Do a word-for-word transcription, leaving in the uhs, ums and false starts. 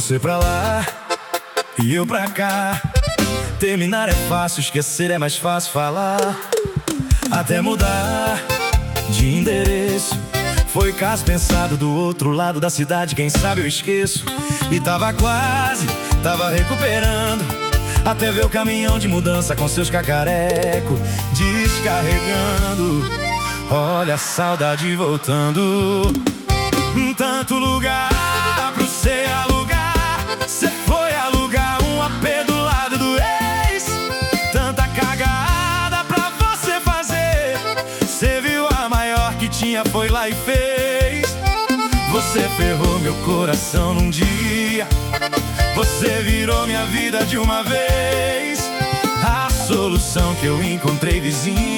Você pra lá e eu pra cá. Terminar é fácil, esquecer é mais fácil falar. Até mudar de endereço foi caso pensado do outro lado da cidade. Quem sabe eu esqueço. E tava quase, tava recuperando, até ver o caminhão de mudança com seus cacarecos descarregando. Olha a saudade voltando. Tanto lugar pro cê alugar, cê foi alugar um A P do lado do ex. Tanta cagada pra você fazer, cê viu a maior que tinha, foi lá e fez. Você ferrou meu coração num dia, você virou minha vida de uma vez. A solução que eu encontrei, vizinho,